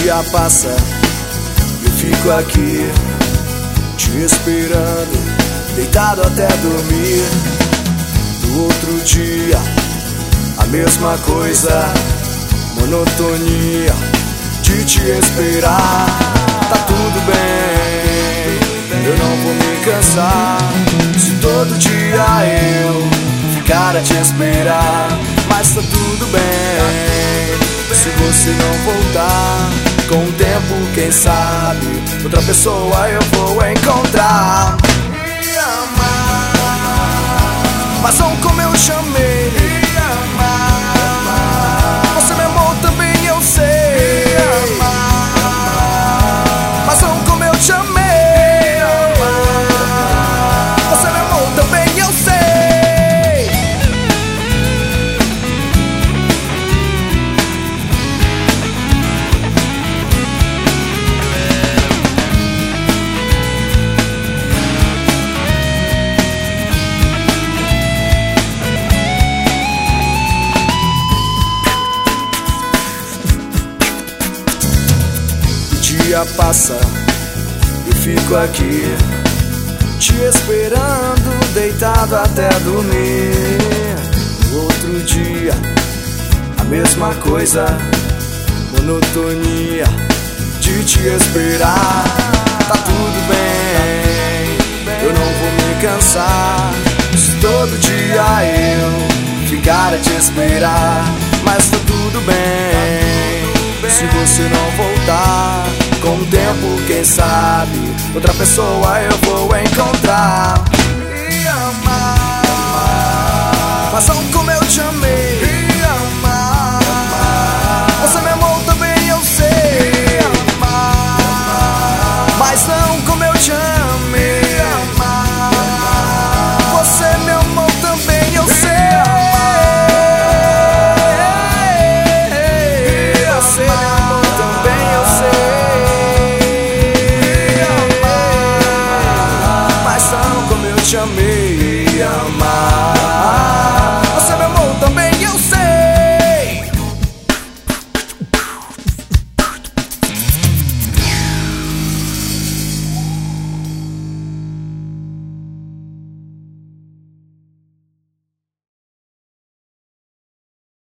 dia passa, eu fico aqui te esperando, deitado até dormir. No outro dia, a mesma coisa, monotonia de te esperar. Tá tudo bem, eu não vou me cansar. Se todo dia eu ficar a te esperar, mas tá tudo bem se você não voltar. Com o tempo, quem sabe, outra pessoa eu vou encontrar. Me amar, mas não como eu chamei. Me amar, você me amou também, eu sei. Me amar, mas não como eu chamei. Me amar, você me amou também, eu sei. Dia passa, eu fico aqui te esperando, deitado até dormir. No outro dia, a mesma coisa, monotonia de te esperar. Tá tudo bem, eu não vou me cansar. Se todo dia eu ficar a te esperar, mas tá tudo bem se você não voltar. Com o tempo, quem sabe, outra pessoa eu vou encontrar. Me amar, mas não